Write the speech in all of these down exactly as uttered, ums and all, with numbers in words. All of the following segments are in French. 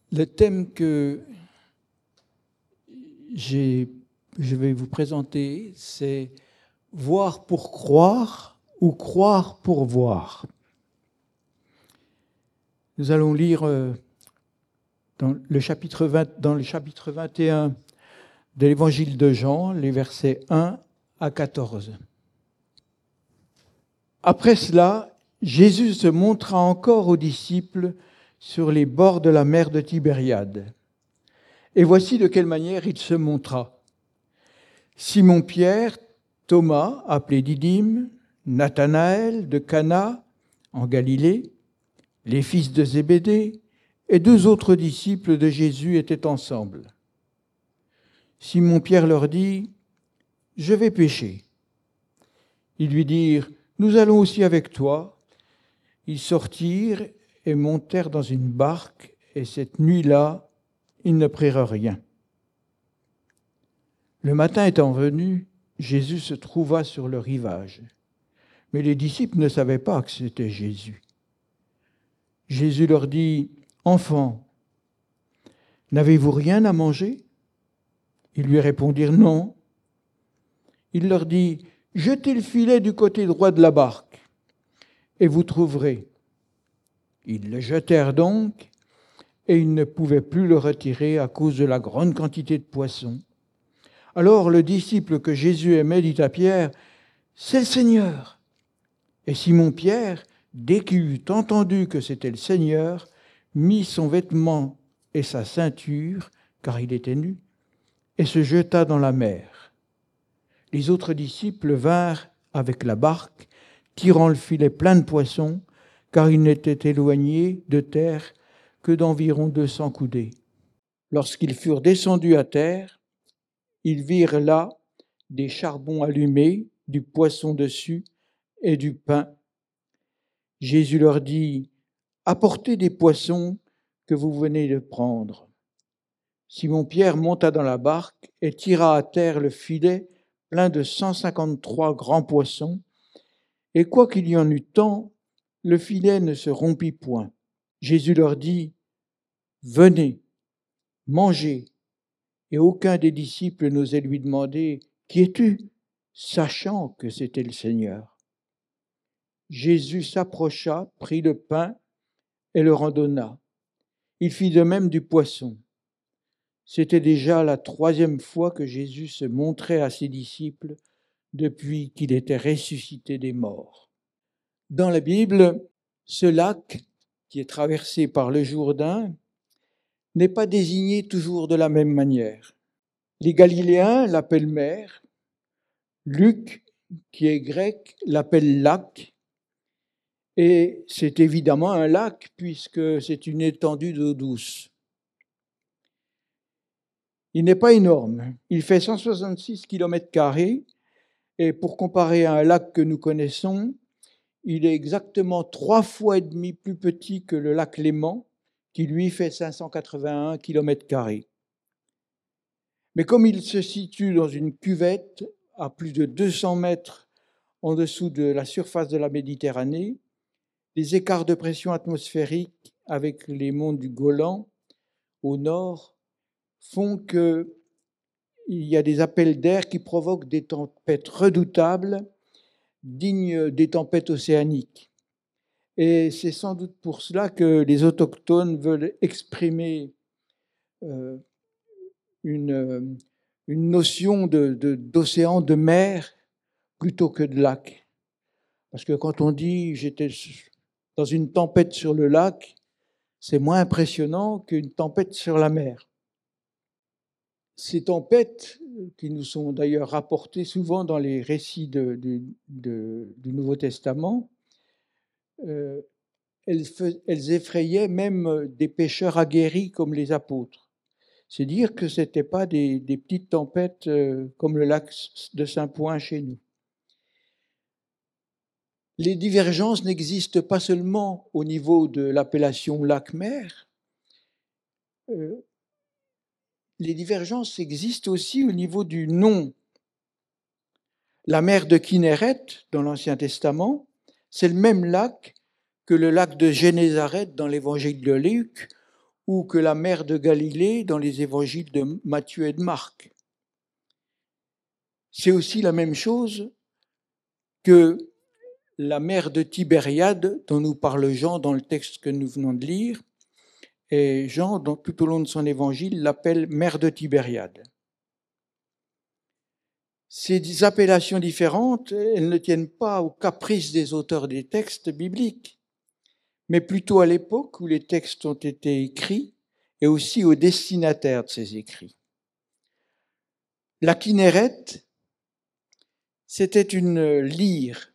Le thème que j'ai, je vais vous présenter, c'est « Voir pour croire » ou « Croire pour voir ». Nous allons lire euh, dans le chapitre vingt, dans le chapitre vingt et un de l'évangile de Jean, les versets un à quatorze. Après cela, Jésus se montra encore aux disciples sur les bords de la mer de Tibériade. Et voici de quelle manière il se montra. Simon-Pierre, Thomas, appelé Didyme, Nathanaël de Cana, en Galilée, les fils de Zébédée et deux autres disciples de Jésus étaient ensemble. Simon-Pierre leur dit : « Je vais pêcher. » Ils lui dirent : « Nous allons aussi avec toi. » Ils sortirent et montèrent dans une barque, et cette nuit-là, ils ne prirent rien. Le matin étant venu, Jésus se trouva sur le rivage. Mais les disciples ne savaient pas que c'était Jésus. Jésus leur dit : « Enfants, n'avez-vous rien à manger ? » Ils lui répondirent : « Non. » Il leur dit : « Jetez le filet du côté droit de la barque, et vous trouverez. » Ils le jetèrent donc, et ils ne pouvaient plus le retirer à cause de la grande quantité de poissons. Alors le disciple que Jésus aimait dit à Pierre : « C'est le Seigneur !» Et Simon-Pierre, dès qu'il eut entendu que c'était le Seigneur, mit son vêtement et sa ceinture, car il était nu, et se jeta dans la mer. Les autres disciples vinrent avec la barque, tirant le filet plein de poissons, car ils n'étaient éloignés de terre que d'environ deux cents coudées. Lorsqu'ils furent descendus à terre, ils virent là des charbons allumés, du poisson dessus et du pain. Jésus leur dit : « Apportez des poissons que vous venez de prendre. » Simon-Pierre monta dans la barque et tira à terre le filet plein de cent cinquante-trois grands poissons. Et quoiqu'il y en eût tant, le filet ne se rompit point. Jésus leur dit : « Venez, mangez. » Et aucun des disciples n'osait lui demander : « Qui es-tu ? » sachant que c'était le Seigneur. Jésus s'approcha, prit le pain et leur en donna. Il fit de même du poisson. C'était déjà la troisième fois que Jésus se montrait à ses disciples depuis qu'il était ressuscité des morts. Dans la Bible, ce lac, qui est traversé par le Jourdain, n'est pas désigné toujours de la même manière. Les Galiléens l'appellent mer, Luc, qui est grec, l'appelle lac, et c'est évidemment un lac puisque c'est une étendue d'eau douce. Il n'est pas énorme, il fait cent soixante-six kilomètres carrés, et pour comparer à un lac que nous connaissons, il est exactement trois fois et demi plus petit que le lac Léman, qui lui fait cinq cent quatre-vingt-un kilomètres carrés. Mais comme il se situe dans une cuvette à plus de deux cents mètres en dessous de la surface de la Méditerranée, les écarts de pression atmosphérique avec les monts du Golan au nord font qu'il y a des appels d'air qui provoquent des tempêtes redoutables, dignes des tempêtes océaniques. Et c'est sans doute pour cela que les autochtones veulent exprimer euh, une, une notion de, de, d'océan, de mer, plutôt que de lac. Parce que quand on dit « j'étais dans une tempête sur le lac », c'est moins impressionnant qu'une tempête sur la mer. Ces tempêtes, qui nous sont d'ailleurs rapportées souvent dans les récits de, de, de, du Nouveau Testament, euh, elles, elles effrayaient même des pêcheurs aguerris comme les apôtres. C'est dire que ce n'étaient pas des, des petites tempêtes euh, comme le lac de Saint-Point chez nous. Les divergences n'existent pas seulement au niveau de l'appellation lac-mer. Euh, les divergences existent aussi au niveau du nom. La mer de Kinneret, dans l'Ancien Testament, c'est le même lac que le lac de Génézareth dans l'Évangile de Luc, ou que la mer de Galilée dans les évangiles de Matthieu et de Marc. C'est aussi la même chose que la mer de Tibériade dont nous parle Jean dans le texte que nous venons de lire. Et Jean, donc, tout au long de son évangile, l'appelle mer de Tibériade. Ces appellations différentes, elles ne tiennent pas aux caprices des auteurs des textes bibliques, mais plutôt à l'époque où les textes ont été écrits et aussi aux destinataires de ces écrits. La kinnéreth, c'était une lyre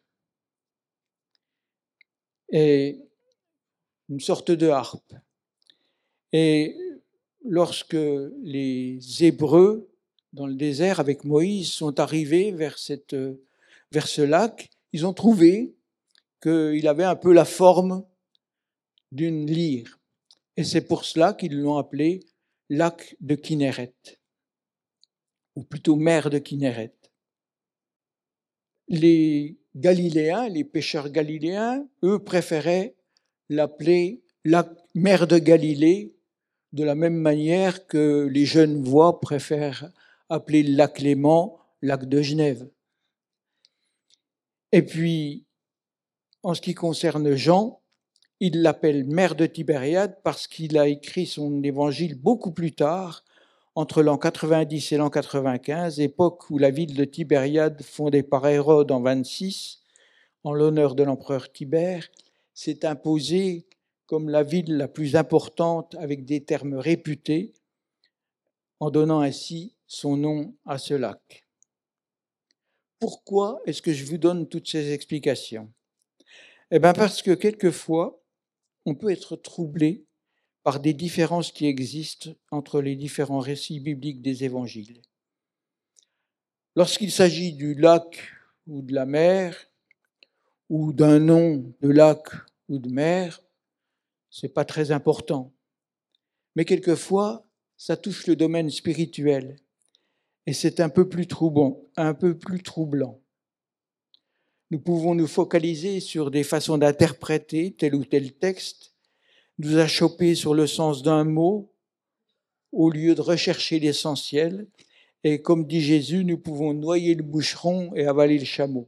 et une sorte de harpe. Et lorsque les Hébreux, dans le désert avec Moïse, sont arrivés vers, cette, vers ce lac, ils ont trouvé qu'il avait un peu la forme d'une lyre. Et c'est pour cela qu'ils l'ont appelé lac de Kinnéreth, ou plutôt mer de Kinnéreth. Les Galiléens, les pêcheurs galiléens, eux préféraient l'appeler lac, mer de Galilée, de la même manière que les Genevois préfèrent appeler le lac Léman lac de Genève. Et puis, en ce qui concerne Jean, il l'appelle mer de Tibériade parce qu'il a écrit son évangile beaucoup plus tard, entre l'an quatre-vingt-dix et l'an quatre-vingt-quinze, époque où la ville de Tibériade, fondée par Hérode en vingt-six, en l'honneur de l'empereur Tibère, s'est imposée comme la ville la plus importante avec des termes réputés, en donnant ainsi son nom à ce lac. Pourquoi est-ce que je vous donne toutes ces explications ? Eh bien parce que quelquefois, on peut être troublé par des différences qui existent entre les différents récits bibliques des évangiles. Lorsqu'il s'agit du lac ou de la mer, ou d'un nom de lac ou de mer, ce n'est pas très important. Mais quelquefois, ça touche le domaine spirituel. Et c'est un peu plus troublant, un peu plus troublant. Nous pouvons nous focaliser sur des façons d'interpréter tel ou tel texte, nous achoper sur le sens d'un mot, au lieu de rechercher l'essentiel. Et comme dit Jésus, nous pouvons noyer le boucheron et avaler le chameau.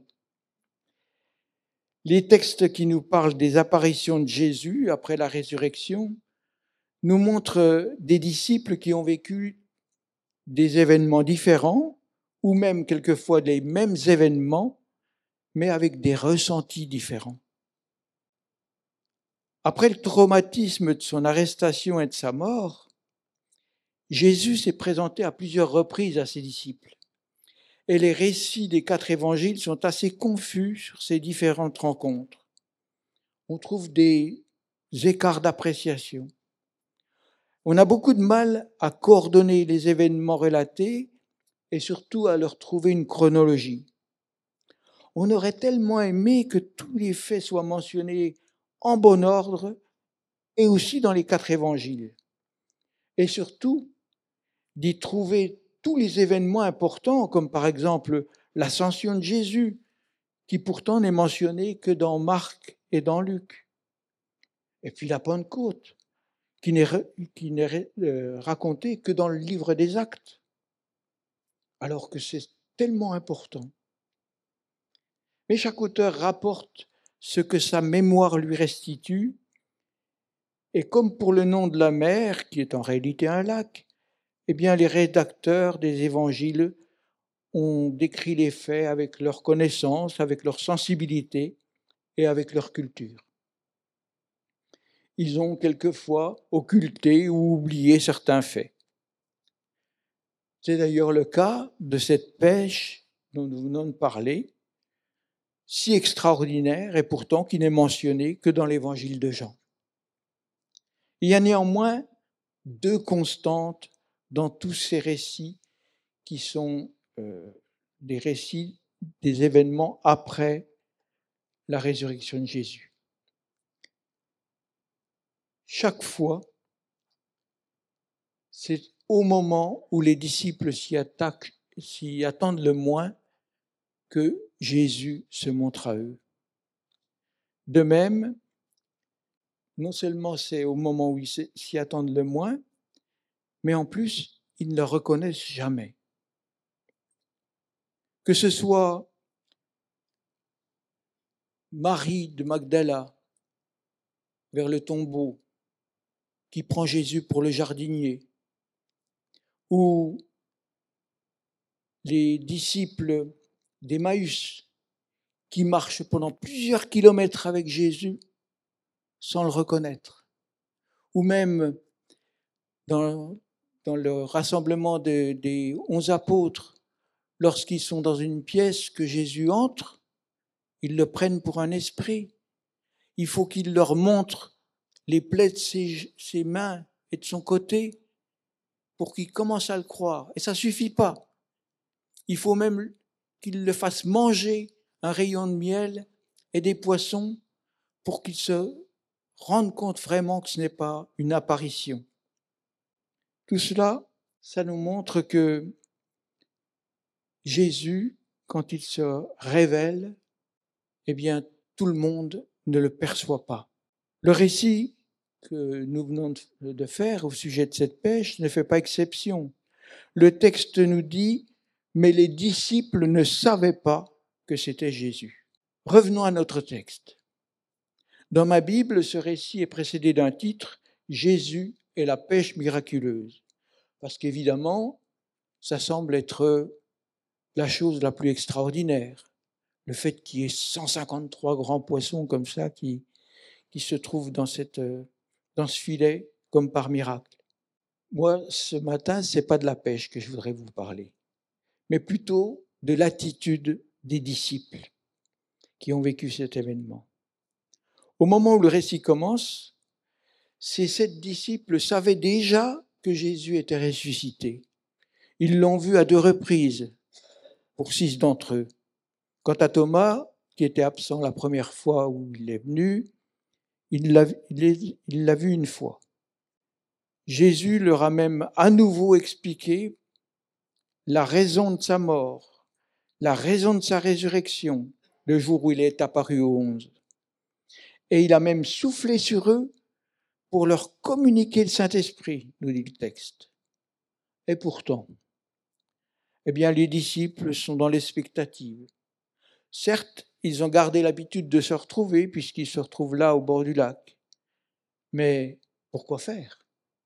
Les textes qui nous parlent des apparitions de Jésus après la résurrection nous montrent des disciples qui ont vécu des événements différents, ou même quelquefois les mêmes événements, mais avec des ressentis différents. Après le traumatisme de son arrestation et de sa mort, Jésus s'est présenté à plusieurs reprises à ses disciples. Et les récits des quatre évangiles sont assez confus sur ces différentes rencontres. On trouve des écarts d'appréciation. On a beaucoup de mal à coordonner les événements relatés et surtout à leur trouver une chronologie. On aurait tellement aimé que tous les faits soient mentionnés en bon ordre et aussi dans les quatre évangiles. Et surtout, d'y trouver tous les événements importants, comme par exemple l'ascension de Jésus, qui pourtant n'est mentionnée que dans Marc et dans Luc. Et puis la Pentecôte, qui n'est, qui n'est racontée que dans le livre des Actes, alors que c'est tellement important. Mais chaque auteur rapporte ce que sa mémoire lui restitue, et comme pour le nom de la mer, qui est en réalité un lac, eh bien les rédacteurs des évangiles ont décrit les faits avec leur connaissance, avec leur sensibilité et avec leur culture. Ils ont quelquefois occulté ou oublié certains faits. C'est d'ailleurs le cas de cette pêche dont nous venons de parler, si extraordinaire et pourtant qui n'est mentionnée que dans l'évangile de Jean. Il y a néanmoins deux constantes dans tous ces récits qui sont euh, des récits des événements après la résurrection de Jésus. Chaque fois, c'est au moment où les disciples s'y attaquent, s'y attendent le moins que Jésus se montre à eux. De même, non seulement c'est au moment où ils s'y attendent le moins, mais en plus, ils ne le reconnaissent jamais. Que ce soit Marie de Magdala vers le tombeau, qui prend Jésus pour le jardinier, ou les disciples d'Emmaüs qui marchent pendant plusieurs kilomètres avec Jésus sans le reconnaître, ou même dans, dans le rassemblement de, des onze apôtres, lorsqu'ils sont dans une pièce que Jésus entre, ils le prennent pour un esprit. Il faut qu'il leur montre les plaies de ses, ses mains et de son côté pour qu'ils commencent à le croire. Et ça ne suffit pas. Il faut même qu'il le fasse manger un rayon de miel et des poissons pour qu'il se rende compte vraiment que ce n'est pas une apparition. Tout cela, ça nous montre que Jésus, quand il se révèle, eh bien, tout le monde ne le perçoit pas. Le récit que nous venons de faire au sujet de cette pêche ne fait pas exception. Le texte nous dit « Mais les disciples ne savaient pas que c'était Jésus ». Revenons à notre texte. Dans ma Bible, ce récit est précédé d'un titre « Jésus et la pêche miraculeuse ». Parce qu'évidemment, ça semble être la chose la plus extraordinaire. Le fait qu'il y ait cent cinquante-trois grands poissons comme ça qui, qui se trouvent dans, cette, dans ce filet comme par miracle. Moi, ce matin, ce n'est pas de la pêche que je voudrais vous parler, mais plutôt de l'attitude des disciples qui ont vécu cet événement. Au moment où le récit commence, ces sept disciples savaient déjà que Jésus était ressuscité. Ils l'ont vu à deux reprises, pour six d'entre eux. Quant à Thomas, qui était absent la première fois où il est venu, il l'a, il est, il l'a vu une fois. Jésus leur a même à nouveau expliqué la raison de sa mort, la raison de sa résurrection, le jour où il est apparu aux onze. Et il a même soufflé sur eux pour leur communiquer le Saint-Esprit, nous dit le texte. Et pourtant, eh bien, les disciples sont dans l'expectative. Certes, ils ont gardé l'habitude de se retrouver puisqu'ils se retrouvent là au bord du lac. Mais pourquoi faire ?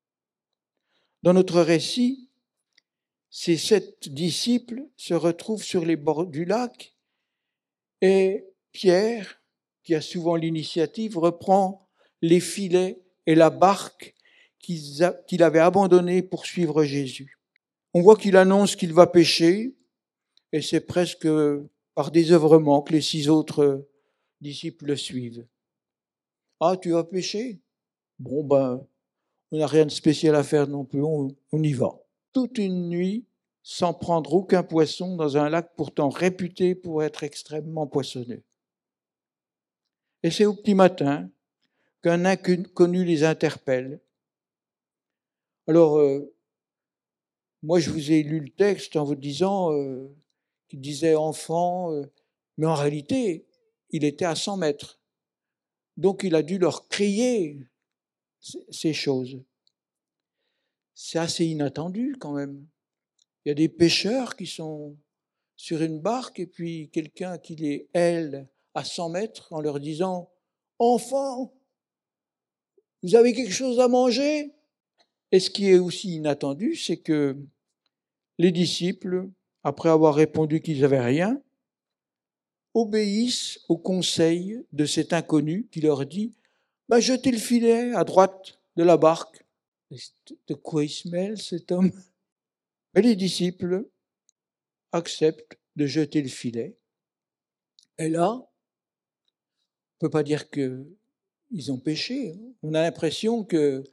Dans notre récit, ces sept disciples se retrouvent sur les bords du lac et Pierre, qui a souvent l'initiative, reprend les filets et la barque qu'il avait abandonnée pour suivre Jésus. On voit qu'il annonce qu'il va pêcher et c'est presque par désœuvrement que les six autres disciples le suivent. « Ah, tu vas pêcher ? Bon, ben, on n'a rien de spécial à faire non plus, on, on y va. » Toute une nuit, sans prendre aucun poisson dans un lac pourtant réputé pour être extrêmement poissonneux. Et c'est au petit matin qu'un inconnu les interpelle. Alors, euh, moi, je vous ai lu le texte en vous disant euh, qu'il disait enfant, euh, mais en réalité, il était à cent mètres. Donc, il a dû leur crier ces choses. C'est assez inattendu quand même. Il y a des pêcheurs qui sont sur une barque et puis quelqu'un qui les hèle à cent mètres en leur disant « Enfants, vous avez quelque chose à manger ?» Et ce qui est aussi inattendu, c'est que les disciples, après avoir répondu qu'ils n'avaient rien, obéissent au conseil de cet inconnu qui leur dit bah, « Jetez le filet à droite de la barque. » De quoi il se mêle cet homme ? Mais les disciples acceptent de jeter le filet. Et là, on ne peut pas dire qu'ils ont péché. On a l'impression que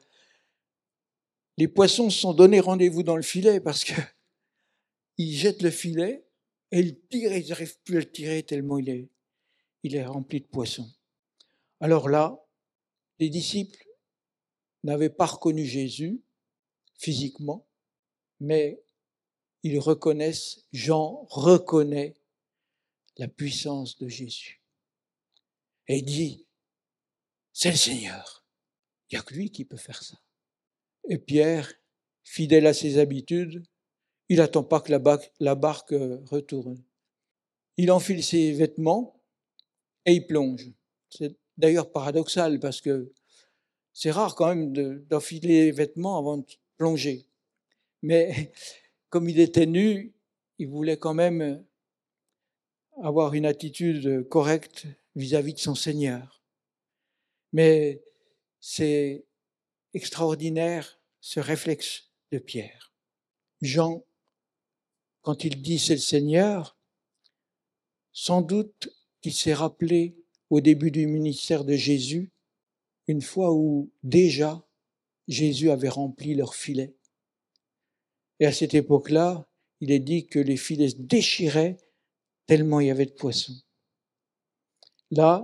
les poissons se sont donné rendez-vous dans le filet parce qu'ils jettent le filet et ils tirent et ils n'arrivent plus à le tirer tellement il est, il est rempli de poissons. Alors là, les disciples n'avaient pas reconnu Jésus physiquement, mais ils reconnaissent, Jean reconnaît la puissance de Jésus. Et il dit, c'est le Seigneur. Il n'y a que lui qui peut faire ça. Et Pierre, fidèle à ses habitudes, il n'attend pas que la barque, la barque retourne. Il enfile ses vêtements et il plonge. C'est d'ailleurs paradoxal parce que c'est rare quand même de, d'enfiler les vêtements avant de plonger. Mais comme il était nu, il voulait quand même avoir une attitude correcte vis-à-vis de son Seigneur. Mais c'est extraordinaire ce réflexe de Pierre. Jean, quand il dit c'est le Seigneur, sans doute qu'il s'est rappelé au début du ministère de Jésus, une fois où déjà Jésus avait rempli leurs filets. Et à cette époque-là, il est dit que les filets se déchiraient tellement il y avait de poissons. Là,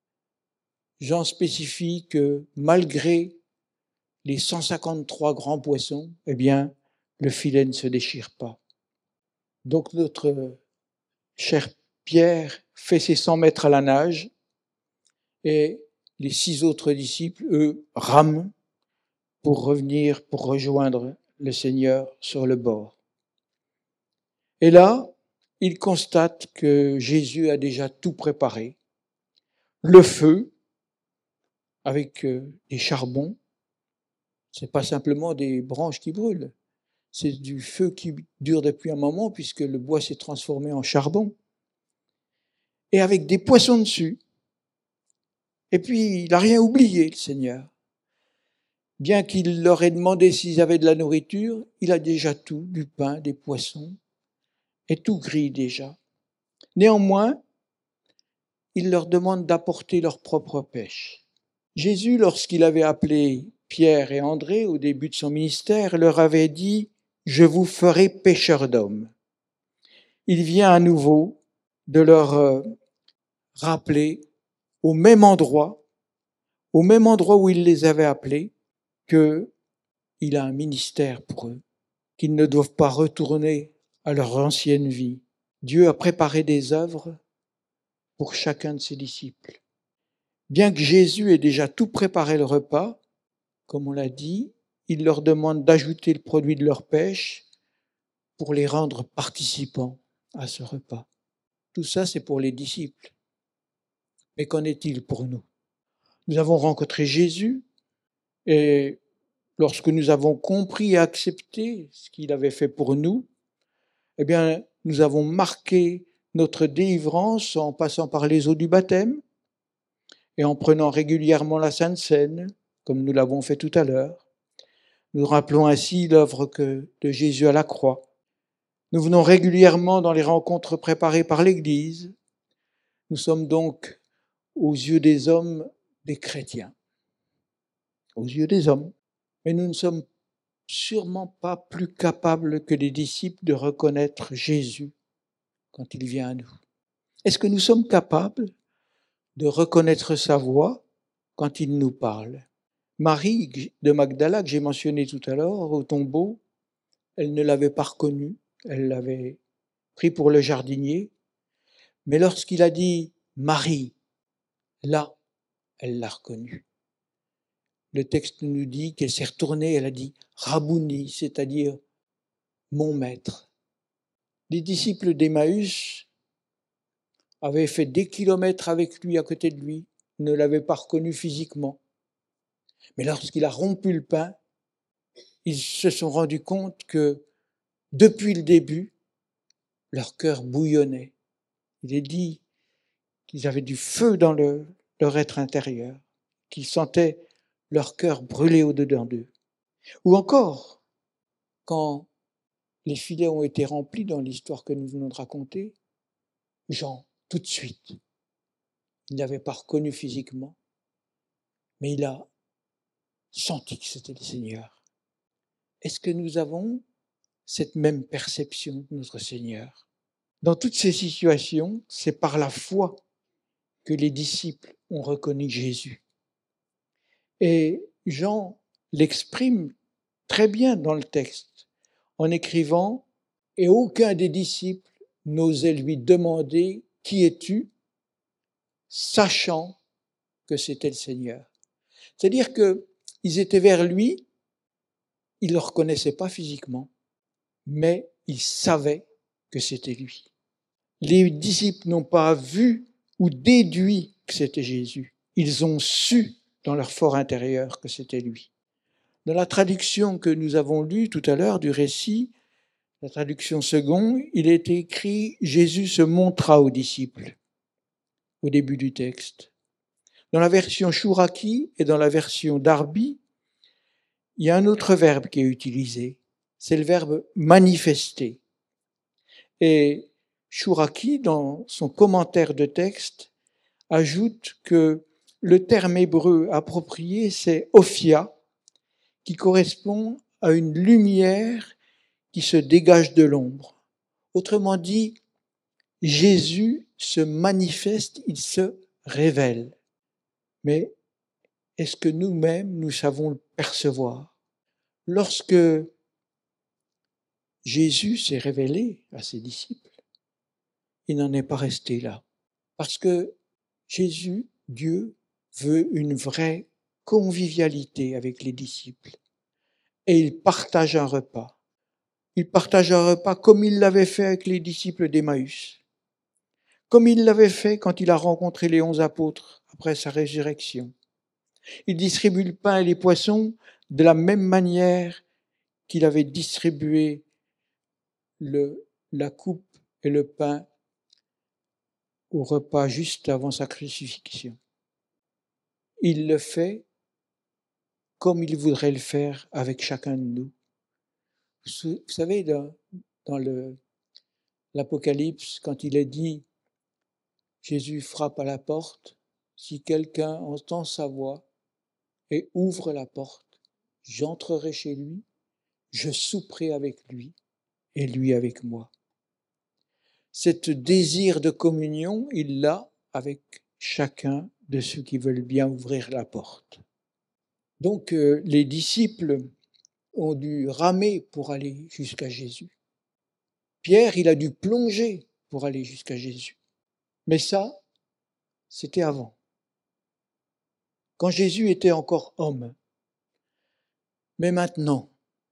Jean spécifie que malgré les cent cinquante-trois grands poissons, eh bien, le filet ne se déchire pas. Donc notre cher Pierre fait ses cent mètres à la nage et les six autres disciples, eux, rament pour revenir, pour rejoindre le Seigneur sur le bord. Et là, ils constatent que Jésus a déjà tout préparé. Le feu, avec des charbons, c'est pas simplement des branches qui brûlent, c'est du feu qui dure depuis un moment puisque le bois s'est transformé en charbon. Et avec des poissons dessus. Et puis, il n'a rien oublié, le Seigneur. Bien qu'il leur ait demandé s'ils avaient de la nourriture, il a déjà tout, du pain, des poissons, et tout gris déjà. Néanmoins, il leur demande d'apporter leur propre pêche. Jésus, lorsqu'il avait appelé Pierre et André au début de son ministère, leur avait dit « Je vous ferai pêcheurs d'hommes ». Il vient à nouveau de leur euh, rappeler au même endroit, au même endroit où il les avait appelés, qu'il a un ministère pour eux, qu'ils ne doivent pas retourner à leur ancienne vie. Dieu a préparé des œuvres pour chacun de ses disciples. Bien que Jésus ait déjà tout préparé le repas, comme on l'a dit, il leur demande d'ajouter le produit de leur pêche pour les rendre participants à ce repas. Tout ça, c'est pour les disciples. Mais qu'en est-il pour nous? Nous avons rencontré Jésus et lorsque nous avons compris et accepté ce qu'il avait fait pour nous, eh bien, nous avons marqué notre délivrance en passant par les eaux du baptême et en prenant régulièrement la Sainte Seine, comme nous l'avons fait tout à l'heure. Nous rappelons ainsi l'œuvre que, de Jésus à la croix. Nous venons régulièrement dans les rencontres préparées par l'Église. Nous sommes donc, aux yeux des hommes, des chrétiens. Aux yeux des hommes. Mais nous ne sommes sûrement pas plus capables que les disciples de reconnaître Jésus quand il vient à nous. Est-ce que nous sommes capables de reconnaître sa voix quand il nous parle? Marie de Magdala, que j'ai mentionné tout à l'heure, au tombeau, elle ne l'avait pas reconnu, elle l'avait pris pour le jardinier, mais lorsqu'il a dit « Marie », là, elle l'a reconnu. Le texte nous dit qu'elle s'est retournée, elle a dit « Rabouni », c'est-à-dire « mon maître ». Les disciples d'Emmaüs avaient fait des kilomètres avec lui, à côté de lui, ne l'avaient pas reconnu physiquement. Mais lorsqu'il a rompu le pain, ils se sont rendus compte que, depuis le début, leur cœur bouillonnait. Il est dit qu'ils avaient du feu dans le, leur être intérieur, qu'ils sentaient leur cœur brûler au-dedans d'eux. Ou encore, quand les filets ont été remplis dans l'histoire que nous venons de raconter, Jean, tout de suite, il n'avait pas reconnu physiquement, mais il a senti que c'était le Seigneur. Est-ce que nous avons cette même perception de notre Seigneur? Dans toutes ces situations, c'est par la foi que les disciples ont reconnu Jésus. Et Jean l'exprime très bien dans le texte, en écrivant « Et aucun des disciples n'osait lui demander « Qui es-tu ?» sachant que c'était le Seigneur. » C'est-à-dire que Ils étaient vers lui, ils ne le reconnaissaient pas physiquement, mais ils savaient que c'était lui. Les disciples n'ont pas vu ou déduit que c'était Jésus. Ils ont su dans leur fort intérieur que c'était lui. Dans la traduction que nous avons lue tout à l'heure du récit, la traduction seconde, il est écrit « Jésus se montra aux disciples » au début du texte. Dans la version Chouraki et dans la version Darby, il y a un autre verbe qui est utilisé, c'est le verbe « manifester ». Et Chouraki, dans son commentaire de texte, ajoute que le terme hébreu approprié, c'est « ophia », qui correspond à une lumière qui se dégage de l'ombre. Autrement dit, Jésus se manifeste, il se révèle. Mais est-ce que nous-mêmes, nous savons le percevoir? Lorsque Jésus s'est révélé à ses disciples, il n'en est pas resté là. Parce que Jésus, Dieu, veut une vraie convivialité avec les disciples. Et il partage un repas. Il partage un repas comme il l'avait fait avec les disciples d'Emmaüs. Comme il l'avait fait quand il a rencontré les onze apôtres après sa résurrection. Il distribue le pain et les poissons de la même manière qu'il avait distribué le, la coupe et le pain au repas juste avant sa crucifixion. Il le fait comme il voudrait le faire avec chacun de nous. Vous savez, dans, dans le, l'Apocalypse, quand il est dit « Jésus frappe à la porte », si quelqu'un entend sa voix et ouvre la porte, j'entrerai chez lui, je souperai avec lui et lui avec moi. Cet désir de communion, il l'a avec chacun de ceux qui veulent bien ouvrir la porte. Donc euh, les disciples ont dû ramer pour aller jusqu'à Jésus. Pierre, il a dû plonger pour aller jusqu'à Jésus. Mais ça, c'était avant. Quand Jésus était encore homme. Mais maintenant,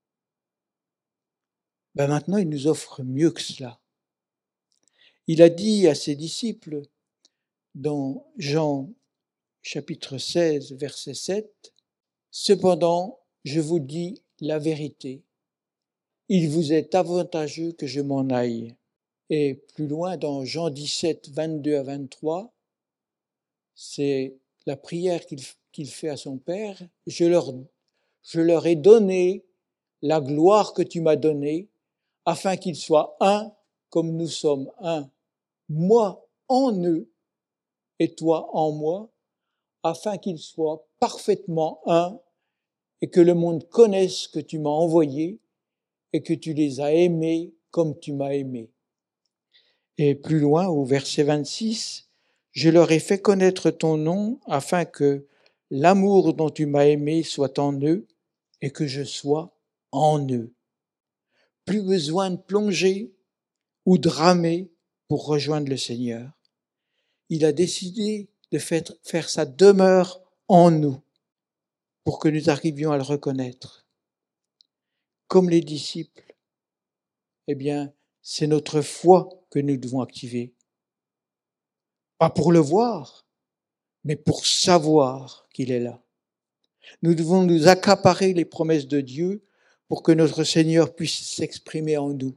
ben maintenant, il nous offre mieux que cela. Il a dit à ses disciples, dans Jean chapitre seize, verset sept, « Cependant, je vous dis la vérité, il vous est avantageux que je m'en aille. » Et plus loin, dans Jean dix-sept, vingt-deux à vingt-trois, c'est la prière qu'il, qu'il fait à son Père. « Je leur, je leur ai donné la gloire que tu m'as donnée, afin qu'ils soient un comme nous sommes un, moi en eux et toi en moi, afin qu'ils soient parfaitement un et que le monde connaisse que tu m'as envoyé et que tu les as aimés comme tu m'as aimé. » Et plus loin, au verset vingt-six, « Je leur ai fait connaître ton nom afin que l'amour dont tu m'as aimé soit en eux et que je sois en eux. » Plus besoin de plonger ou de ramer pour rejoindre le Seigneur. Il a décidé de faire sa demeure en nous pour que nous arrivions à le reconnaître. Comme les disciples, eh bien, c'est notre foi que nous devons activer. Pas pour le voir, mais pour savoir qu'il est là. Nous devons nous accaparer les promesses de Dieu pour que notre Seigneur puisse s'exprimer en nous.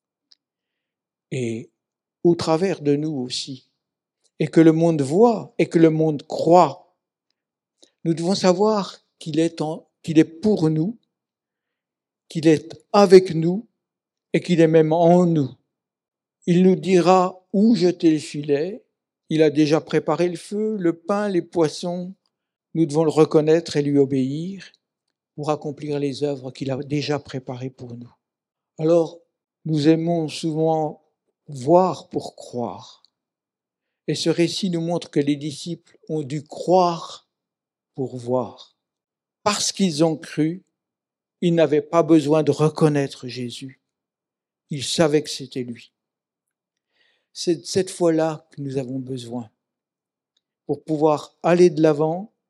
Et au travers de nous aussi. Et que le monde voit et que le monde croit. Nous devons savoir qu'il est, en, qu'il est pour nous, qu'il est avec nous et qu'il est même en nous. Il nous dira où jeter le filet. Il a déjà préparé le feu, le pain, les poissons. Nous devons le reconnaître et lui obéir pour accomplir les œuvres qu'il a déjà préparées pour nous. Alors, nous aimons souvent voir pour croire. Et ce récit nous montre que les disciples ont dû croire pour voir. Parce qu'ils ont cru, ils n'avaient pas besoin de reconnaître Jésus. Ils savaient que c'était lui. C'est de cette foi-là que nous avons besoin pour pouvoir aller de l'avant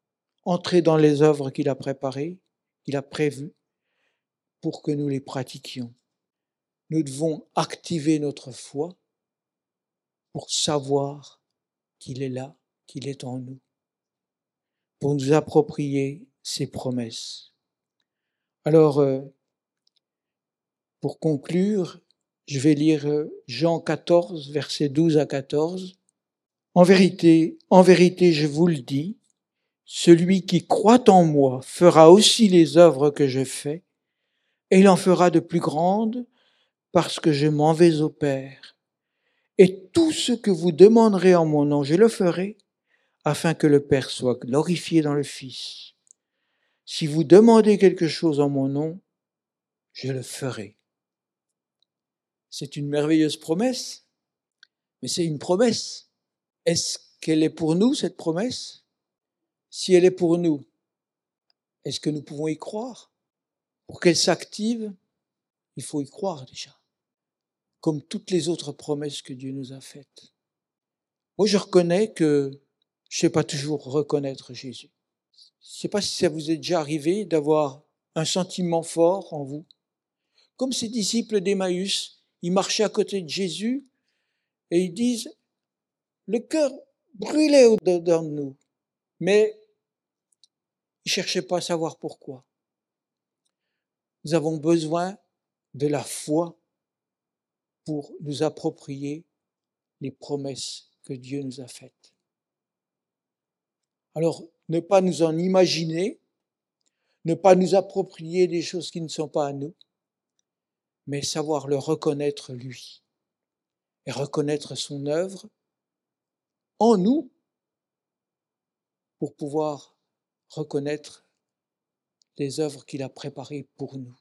entrer dans les œuvres qu'il a préparées, qu'il a prévues, pour que nous les pratiquions. Nous devons activer notre foi pour savoir qu'il est là, qu'il est en nous, pour nous approprier ses promesses. Alors, euh, pour conclure, je vais lire Jean quatorze, versets douze à quatorze. En vérité, en vérité, je vous le dis, celui qui croit en moi fera aussi les œuvres que je fais, et il en fera de plus grandes, parce que je m'en vais au Père. Et tout ce que vous demanderez en mon nom, je le ferai, afin que le Père soit glorifié dans le Fils. Si vous demandez quelque chose en mon nom, je le ferai. C'est une merveilleuse promesse, mais c'est une promesse. Est-ce qu'elle est pour nous, cette promesse? Si elle est pour nous, est-ce que nous pouvons y croire? Pour qu'elle s'active, il faut y croire déjà, comme toutes les autres promesses que Dieu nous a faites. Moi, je reconnais que je ne sais pas toujours reconnaître Jésus. Je ne sais pas si ça vous est déjà arrivé d'avoir un sentiment fort en vous. Comme ces disciples d'Emmaüs, ils marchaient à côté de Jésus et ils disent, le cœur brûlait au-dedans de nous, mais ils ne cherchaient pas à savoir pourquoi. Nous avons besoin de la foi pour nous approprier les promesses que Dieu nous a faites. Alors, ne pas nous en imaginer, ne pas nous approprier des choses qui ne sont pas à nous, mais savoir le reconnaître lui et reconnaître son œuvre en nous pour pouvoir reconnaître les œuvres qu'il a préparées pour nous.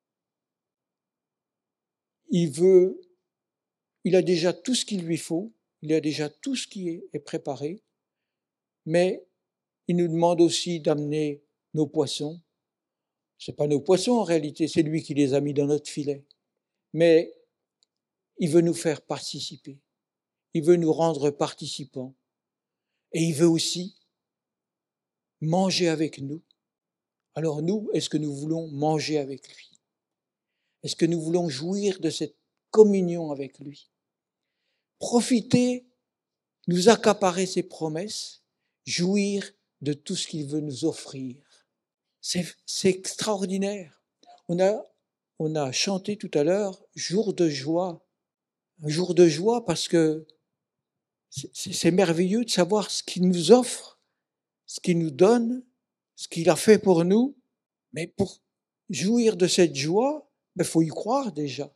Il veut, il a déjà tout ce qu'il lui faut, il a déjà tout ce qui est préparé, mais il nous demande aussi d'amener nos poissons. Ce n'est pas nos poissons en réalité, c'est lui qui les a mis dans notre filet. Mais il veut nous faire participer, il veut nous rendre participants et il veut aussi manger avec nous. Alors nous, est-ce que nous voulons manger avec lui? Est-ce que nous voulons jouir de cette communion avec lui? Profiter, nous accaparer ses promesses, jouir de tout ce qu'il veut nous offrir. C'est, c'est extraordinaire. On a, on a chanté tout à l'heure, jour de joie. Un jour de joie parce que c'est, c'est merveilleux de savoir ce qu'il nous offre, ce qu'il nous donne, ce qu'il a fait pour nous. Mais pour jouir de cette joie, il faut y croire déjà.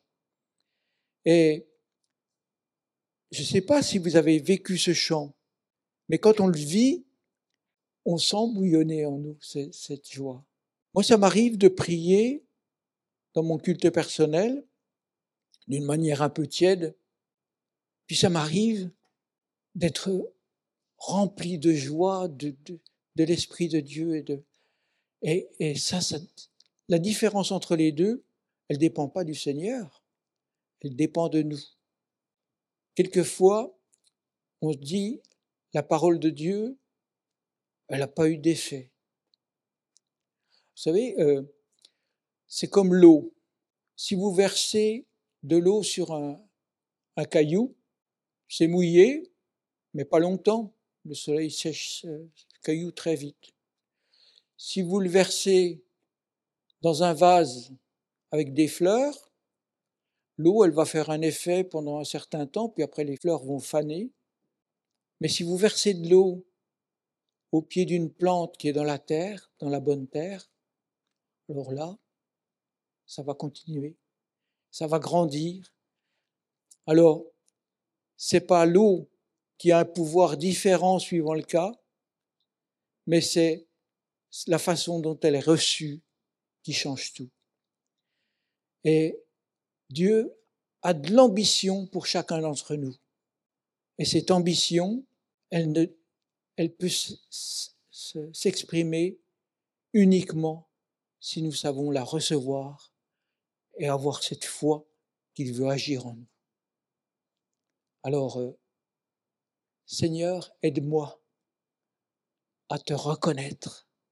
Et je ne sais pas si vous avez vécu ce chant, mais quand on le vit, on sent bouillonner en nous cette joie. Moi, ça m'arrive de prier dans mon culte personnel d'une manière un peu tiède, puis ça m'arrive d'être rempli de joie, de, de, de l'Esprit de Dieu. Et, de, et, et ça, ça, la différence entre les deux, elle ne dépend pas du Seigneur, elle dépend de nous. Quelquefois, on se dit, la parole de Dieu, elle n'a pas eu d'effet. Vous savez, euh, c'est comme l'eau. Si vous versez de l'eau sur un, un caillou, c'est mouillé, mais pas longtemps. Le soleil sèche ce caillou très vite. Si vous le versez dans un vase avec des fleurs, l'eau, elle va faire un effet pendant un certain temps, puis après les fleurs vont faner. Mais si vous versez de l'eau au pied d'une plante qui est dans la terre, dans la bonne terre, alors là, ça va continuer, ça va grandir. Alors, c'est pas l'eau qui a un pouvoir différent suivant le cas, mais c'est la façon dont elle est reçue qui change tout. Et Dieu a de l'ambition pour chacun d'entre nous. Et cette ambition, elle, ne, elle peut s'exprimer uniquement si nous savons la recevoir et avoir cette foi qu'il veut agir en nous. Alors, euh, Seigneur, aide-moi à te reconnaître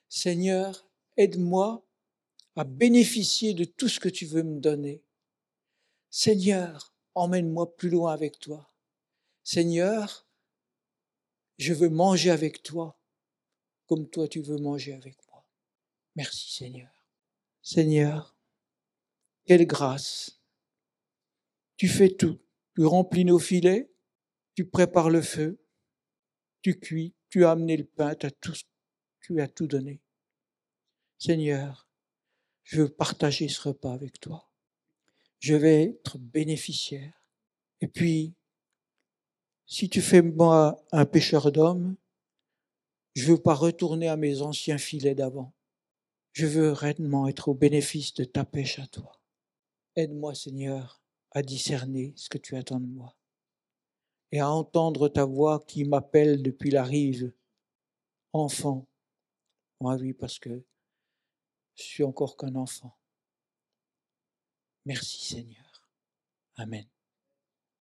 Seigneur, aide-moi à bénéficier de tout ce que tu veux me donner. Seigneur, emmène-moi plus loin avec toi. Seigneur, je veux manger avec toi comme toi tu veux manger avec moi. Merci Seigneur. Seigneur, quelle grâce. Tu fais tout. Tu remplis nos filets, tu prépares le feu, tu cuis, tu as amené le pain, tu as tout, tu as tout donné. Seigneur, je veux partager ce repas avec toi. Je vais être bénéficiaire. Et puis, si tu fais de moi un pêcheur d'hommes, je ne veux pas retourner à mes anciens filets d'avant. Je veux réellement être au bénéfice de ta pêche à toi. Aide-moi, Seigneur, à discerner ce que tu attends de moi et à entendre ta voix qui m'appelle depuis la rive. Enfant. Ah oui, parce que je suis encore qu'un enfant. Merci, Seigneur. Amen.